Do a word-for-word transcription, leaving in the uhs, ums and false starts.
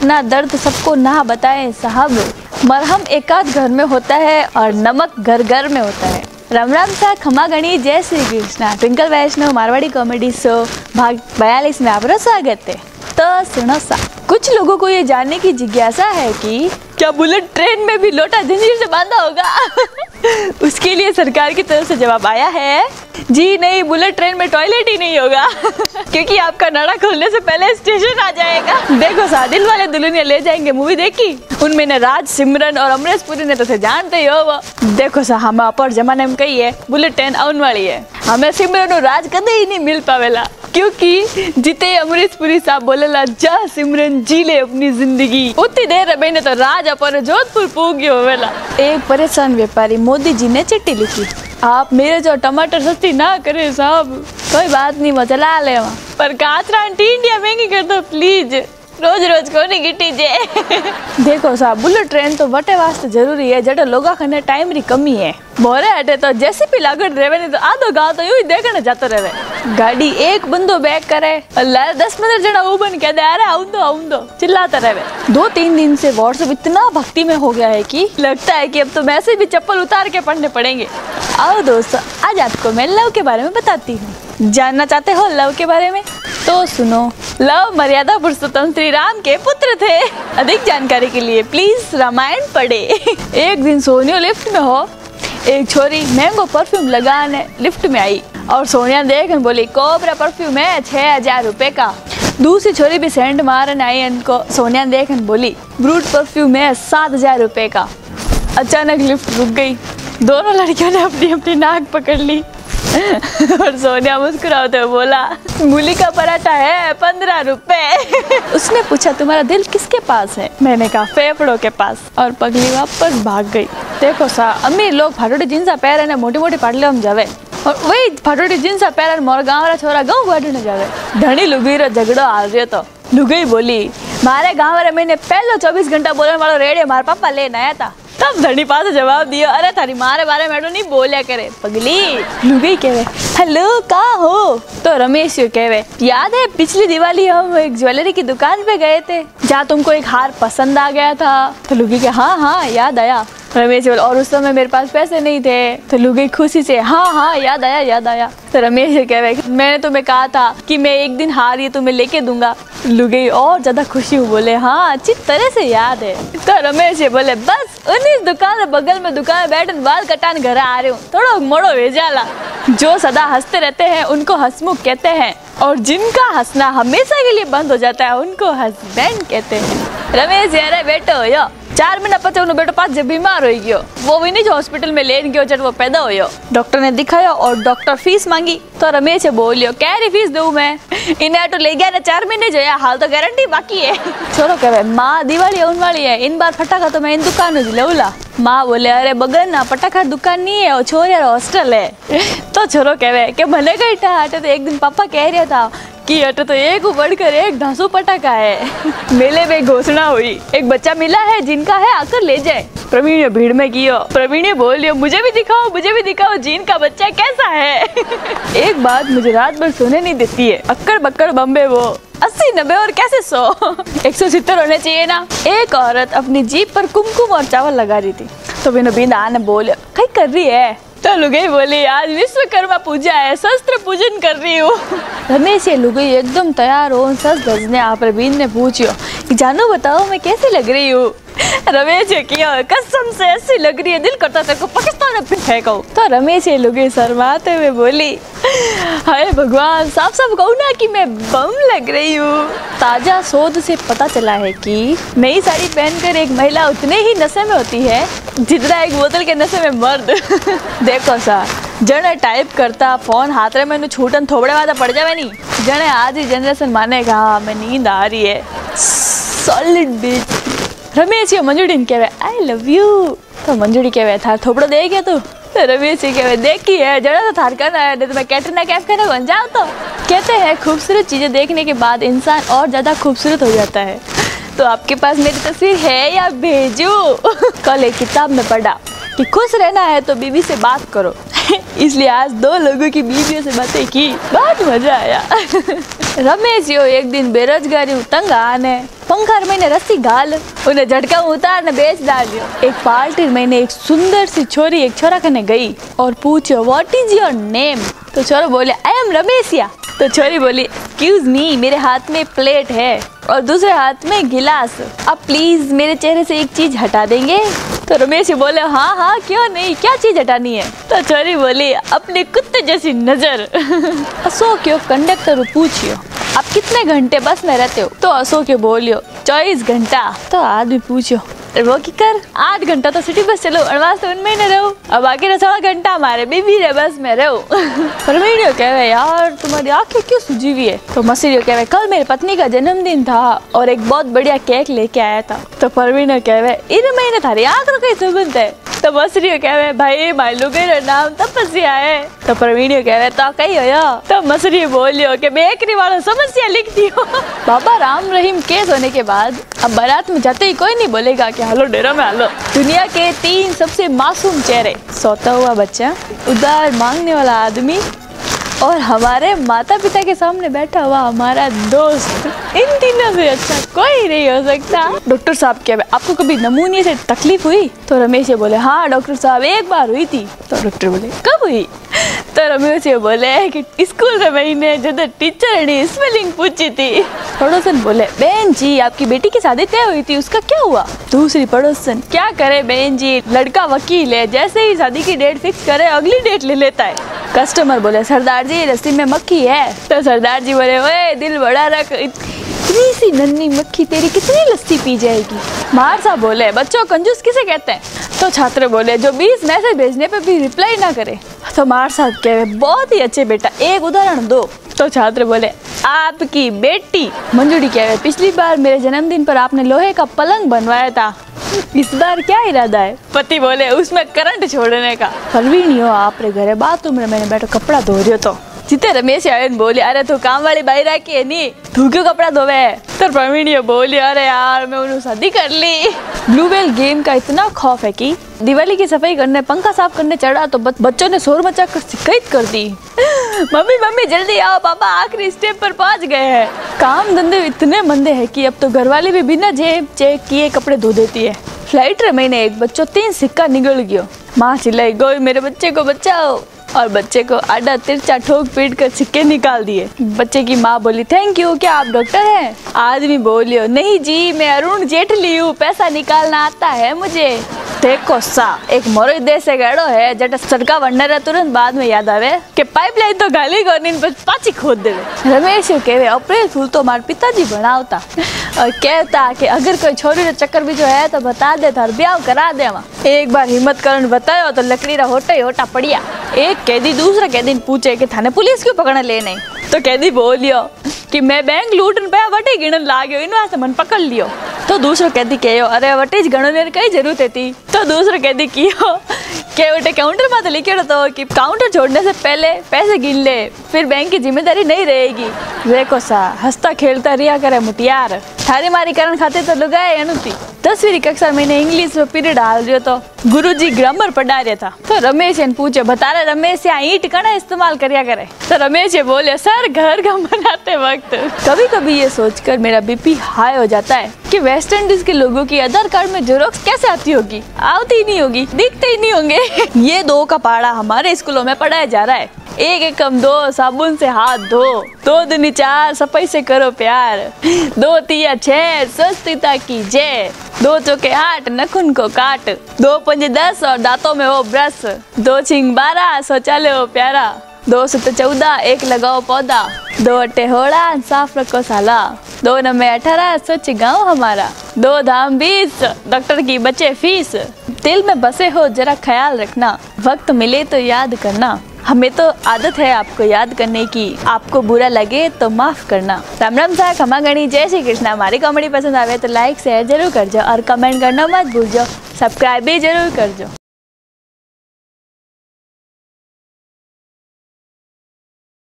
अपना दर्द सबको ना बताएं साहब, मरहम एकाध घर में होता है और नमक घर घर में होता है। राम राम सा खमा गणी, जय Shri Krishna. Twinkle Vaishnav Marwari comedy show भाग बयालीस में आपका स्वागत है। तो सुनो सा, कुछ लोगों को ये जानने की जिज्ञासा है कि क्या बुलेट ट्रेन में भी लोटा जंजीर से बांधा होगा। उसके लिए सरकार की तरफ से जवाब आया है, जी नहीं, बुलेट ट्रेन में टॉयलेट ही नहीं होगा क्योंकि आपका नाड़ा खोलने से पहले स्टेशन आ जाएगा। देखो सा, दिल वाले दुल्हनिया ले जाएंगे मूवी देखी, उनमें ने राज, सिमरन और अमरीश पुरी ने तो से जानते ही हो वो। देखो सा, हम अपर जमाने में कही है बुलेट ट्रेन आने वाली है, हमें सिमरन और राज कदे ही नहीं मिल पावेला क्योंकि जीते अमरीश पुरी साहब बोलेला, जा सिमरन जी ले अपनी जिंदगी, उतनी देर में तो राज अपन जोधपुर पूग गयो होवेला। एक परेशान व्यापारी मोदी जी ने चिट्ठी लिखी, आप मेरे जो टमाटर सस्ती ना करे साहब, कोई बात नहीं मैं चला ले, पर कातरा इंडिया महंगी कर दो प्लीज, रोज रोज को नहीं गिटी जे। देखो साहब, बुलेट ट्रेन तो वटे वास्ते जरूरी है जटे लोगा खने टाइम री कमी है। मोरे हटे तो जैसे भी लागड़ रेवे नहीं तो आधो गाँव तो यूं ही देखने जाते रहे। गाड़ी एक बंदो बैक करे, अल्लाह दस पंद्रह जना उबन कह दे, अरे आऊं दो आऊं दो चिल्लाता रहे। दो तीन दिन से व्हाट्सएप इतना भक्ति में हो गया है कि लगता है कि अब तो मैसेज भी चप्पल उतार के पढ़ने पड़ेंगे। आओ दोस्तों, आज आपको मैं लव के बारे में बताती हूँ। जानना चाहते हो लव के बारे में? तो सुनो, लव मर्यादा पुरुषोत्तम श्री राम के पुत्र थे। अधिक जानकारी के लिए प्लीज रामायण पढ़े। एक दिन सोनिया लिफ्ट में हो, एक छोरी मैंगो परफ्यूम लगाने लिफ्ट में आई और सोनिया देख बोली, कोबरा परफ्यूम है छह हजार रुपए का। दूसरी छोरी भी सेंट मारने आई, इनको सोनिया देख बोली, ब्रूट परफ्यूम है सात हजार रुपए का। अचानक लिफ्ट रुक गई, दोनों लड़कियों ने अपनी अपनी नाक पकड़ ली और सोनिया मुस्कुराते हुए बोला, मूली का पराठा है पंद्रह रुपए। उसने पूछा, तुम्हारा दिल किसके पास है? मैंने कहा फेफड़ों के पास, और पगली वापस भाग गई। देखो सा, अमीर लोग फाटोटी जींसा पहरे ने मोटी मोटी पाटलियों में जावे और वही फाटोटी जींसा पहरे मोर गाँव रा छोरा गाँव गाड़ी जावे। धनी लुगाई रो झगड़ो हाल रही तो लुगाई बोली, मारे गाँव रे मैंने पहले चौबीस घंटा बोलने वाला रेडियो मार पापा लेने आया था। तब धनी पास जवाब दिया, अरे थारी मारे बारे में नहीं बोलिया करे पगली। लुगाई कहवे, हेलो कहाँ हो? तो रमेश यू कहवे, याद है पिछली दिवाली हम एक ज्वेलरी की दुकान पे गए थे जहाँ तुमको एक हार पसंद आ गया था? तो लुगाई के हाँ हाँ याद आया। रमेश बोले, और उस समय मेरे पास पैसे नहीं थे? तो लुगाई खुशी से, हाँ हाँ याद आया याद आया। तो रमेश कहवे, मैंने तुम्हें कहा था कि मैं एक दिन हार ये तुम्हें लेके दूंगा। लुगाई और ज्यादा खुशी हुई, बोले, हाँ अच्छी तरह से याद है। तो रमेश बोले, बस उन्हीं दुकान बगल में दुकान बैठ बाल कटान घर आ रहे हूँ, थोड़ा मोड़ो भेजाला। जो सदा हंसते रहते हैं उनको हंसमुख कहते हैं, और जिनका हंसना हमेशा के लिए बंद हो जाता है उनको हस्बैंड कहते हैं। रमेश यार बेटो यो चार महीना पचे उन्होंने बेटो पास जब बीमार हो गयो, वो भी नहीं हॉस्पिटल में लेन गयो जब वो पैदा हो। डॉक्टर ने दिखाया और डॉक्टर फीस मांगी। तो रमेश बोलियो, क्या री फीस दूं मैं? इन्हें तो ले गया ना चार महीने जो है, हाल तो गारंटी बाकी है। छोरो कहे, माँ दिवाली आने वाली है, इन बार फटाखा तो मैं इन दुकान में लौला। माँ बोले, अरे बगन ना पटाखा दुकान नहीं है, वो छोरिया हॉस्टल है। तो छोरो कहे कि भले गई था, तो एक दिन पापा कह रहा था कि अटे तो एक बढ़कर एक धांसू पटाखा है। मेले में घोषणा हुई, एक बच्चा मिला है जिनका है आकर ले जाए। प्रवीण ने भीड़ में कियो, प्रवीण बोलियो, मुझे भी दिखाओ मुझे भी दिखाओ जिनका बच्चा कैसा है। एक बात मुझे रात भर सोने नहीं देती है, अक्कड़ बक्कड़ बम्बे वो अस्सी नब्बे और कैसे सौ एक सौ सितर होने चाहिए ना। एक औरत अपनी जीप पर कुमकुम और चावल लगा रही थी, तो बिनो बिंदा ने बोले, कहीं कर रही है? तो लुगाई बोली, आज विश्वकर्मा पूजा है, शस्त्र पूजन कर रही हूँ। रमेश ये लुगाई एकदम तैयार हो सस धजने आप बीन ने पूछियो, जानू बताओ मैं कैसी लग रही हूँ? रमेश किया, कसम से ऐसी लग रही है दिल करता तेरे को पाकिस्तान में फेंको। तो रमेश ये लुगाई शर्माते हुए बोली, हाय भगवान, साफ साफ कहूँ ना कि मैं बम लग रही हूँ। ताजा शोध से पता चला है कि नई साड़ी पहनकर एक महिला उतने ही नशे में होती है जितना एक बोतल के नशे में मर्द। देखो सा, जने टाइप करता फोन हाथ में मैंने छूटन थोबड़े वादा पड़ जावे नहीं, जने आज ही जनरेशन मानेगा हाँ मैं नींद आ रही है सॉलिड बीच। रमेश ये मंजूरी कहवे, आई लव यू। तो मंजूरी कहवे, थार थोपड़ो दे गया तू? तो रमेश ये कहवे, देखी है जरा तो थार करना है, नहीं तो मैं कैटरीना कैफ करने बन जाऊँ। तो कहते हैं खूबसूरत चीजें देखने के बाद इंसान और ज्यादा खूबसूरत हो जाता है। तो आपके पास मेरी तस्वीर है या भेजू? कल एक किताब में पढ़ा कि खुश रहना है तो बीवी से बात करो, इसलिए आज दो लोगों की बीवियों से बातें की, बहुत मजा आया। रमेश यो एक दिन बेरोजगारी तंग आने पंखा मैंने रस्सी घाल उन्हें झटका उतार ने बेच डालियो। एक पार्टी मैंने एक सुंदर सी छोरी एक छोरा कने गई और पूछो व्हाट इज योर नेम। तो छोरा बोले आई एम रमेशिया। तो छोरी बोली एक्सक्यूज मी, मेरे हाथ में प्लेट है और दूसरे हाथ में गिलास, आप प्लीज मेरे चेहरे से एक चीज हटा देंगे। तो रमेश बोले हाँ हाँ क्यों नहीं, क्या चीज हटानी है। तो छोरी बोली अपने कुत्ते जैसी नजर। अशोक क्यों कंडक्टर पूछियो आप कितने घंटे बस में रहते हो। तो अशोक बोलियो चौबीस घंटा। तो आदमी पूछो वो की कर आठ घंटा तो सिटी बस चलो अड़वास तो उनमें न रहो, अब बाकी ना सोलह घंटा हमारे बीबी रे बस में रहो। परवीनियो कहवे यार तुम्हारी आंखें क्यों सूजी हुई है। तो मसीरियो कहवे कल मेरी पत्नी का जन्मदिन था और एक बहुत बढ़िया केक लेके आया था। तो परवीनियो कहवे इन महीने थारी आंख रो कई सुगंध है। तो मसीरियो कहवे भाई मालूम के नाम तपस्या है। तो परवीनियो कहवे तो कही हो। तो मसीरियो बोलियो कि बेकरी वालों समस्या लिख दियो। बाबा राम रहीम केस होने के बाद अब बारात में जाते ही कोई नहीं बोलेगा कि हेलो डेरा में हेलो। दुनिया के तीन सबसे मासूम चेहरे, सोता हुआ बच्चा, उधार मांगने वाला आदमी और हमारे माता पिता के सामने बैठा हुआ हमारा दोस्त, इन तीनों से अच्छा कोई नहीं हो सकता। डॉक्टर साहब क्या आपको कभी नमूनिया से तकलीफ हुई। तो रमेश ये बोले हाँ डॉक्टर साहब एक बार हुई थी। तो डॉक्टर बोले कब हुई। तो रमेश ये बोले कि स्कूल में मैंने जब टीचर ने स्पेलिंग पूछी थी। पड़ोसन बोले बहन जी आपकी बेटी की शादी तय हुई थी उसका क्या हुआ। दूसरी पड़ोसन क्या करे बहन जी लड़का वकील है, जैसे ही शादी की डेट फिक्स करे अगली डेट ले लेता है। कस्टमर बोले सरदार जी रस्सी में मक्खी है। तो सरदार जी बोले ओए दिल बड़ा रख, इतनी सी नन्ही मक्खी तेरी कितनी लस्सी पी जाएगी। मार साहब बोले बच्चों कंजूस किसे कहते हैं। तो छात्र बोले जो बीस मैसेज भेजने पे भी रिप्लाई ना करे। तो मार साहब कहे बहुत ही अच्छे बेटा एक उदाहरण दो। तो छात्र बोले आपकी बेटी। मंजूरी कहे पिछली बार मेरे जन्मदिन पर आपने लोहे का पलंग बनवाया था, इस बार क्या इरादा है। पति बोले उसमें करंट छोड़ने का। परवीनियो आप रे घरे बाथरूम में मैंने बैठो कपड़ा धो रही हो। तो जिते रमेश आयन बोले अरे तू काम वाली बाई रखी है नी तू क्यों कपड़ा धोवे। तो परवीनियो बोली अरे यार मैं उन्हें शादी कर ली। ब्लू व्हेल गेम का इतना खौफ है कि दिवाली की सफाई करने पंखा साफ करने चढ़ा तो बच्चों ने शोर मचा कर शिकायत कर दी। मम्मी मम्मी जल्दी आओ पापा आखिरी स्टेप पर पहुंच गए हैं। काम धंधे इतने मंदे हैं कि अब तो घरवाले भी बिना जेब चेक किए कपड़े धो देती है। फ्लाइट रे मैंने एक बच्चों तीन सिक्का निकल गयो। माँ चिल्लाई गोई मेरे बच्चे को बचाओ और बच्चे को आडा तिरछा ठोक पीट कर सिक्के निकाल दिए। बच्चे की माँ बोली थैंक यू क्या आप डॉक्टर हैं। आदमी बोलियो नहीं जी मैं अरुण जेटली हूँ पैसा निकालना आता है मुझे। देखो सा एक मोरो देश से गड़ो है जट सड़का वंडर है तुरंत बाद में याद आवे कि पाइपलाइन तो गाली करनी पर पाची खोद देवे। रमेश कहवे अप्रैल फूल तो मार पिताजी बनावता और कहता कि अगर कोई छोरी रे चक्कर भी जो है तो बता दे थार ब्याह करा दे। एक बार हिम्मत करन बतायो तो लकड़ी रा होटा ही होटा पड़िया। एक कैदी दूसरा कैदी पूछे कि थाने पुलिस क्यों पकड़ने ले नहीं। तो कैदी बोलियो कि मैं बैंक लूटन पे वटे गिणन लाग्यो इन वास्ते मन पकड़ लियो। तो दूसरो कैदी कहो अरे वटे ज गणने कई जरूरत थी। तो दूसरो कैदी कियो के वटे काउंटर में तो लिखे तो कि काउंटर छोड़ने से पहले पैसे गिन ले फिर बैंक की जिम्मेदारी नहीं रहेगी। देखो सा हंसता खेलता रिया करे मुटियार थारी मारी करण खाते तो लुगाए अनुती। दसवीं कक्षा मैंने इंग्लिश में पीरियड हाल रही तो गुरुजी ग्रामर पढ़ा रहा था। तो रमेश ने पूछे बता रहे रमेश यहाँ ईंट कड़ा इस्तेमाल करिया करे। तो रमेश ये बोले सर घर का बनाते वक्त कभी कभी ये सोचकर मेरा बीपी हाई हो जाता है कि वेस्ट इंडीज के लोगों की आधार कार्ड में जेरोक्स कैसे आती होगी, आती ही नहीं होगी, दिखते ही नहीं होंगे। ये दो का पाड़ा हमारे स्कूलों में पढ़ाया जा रहा है। एक एक कम दो साबुन से हाथ धो, दो दुनी चार सफाई से करो प्यार, दो तिया छह स्वच्छता कीजिए, दो चौके आठ नखुन को काट, दो पंजे दस और दांतों में वो ब्रश, दो छिंग बारह शौचालय हो प्यारा, दो सत चौदह एक लगाओ पौधा, दो अट्ठे होड़ा साफ रखो साला, दो नब्बे अठारह स्वच्छ गाँव हमारा, दो धाम बीस डॉक्टर की बचे फीस। दिल में बसे हो जरा ख्याल रखना, वक्त मिले तो याद करना। हमें तो आदत है आपको याद करने की, आपको बुरा लगे तो माफ करना। राम राम सा खमा गणी जय श्री कृष्णा। हमारी कॉमेडी पसंद आवे तो लाइक शेयर जरूर कर जाओ और कमेंट करना मत भूल जाओ, सब्सक्राइब भी जरूर कर जाओ।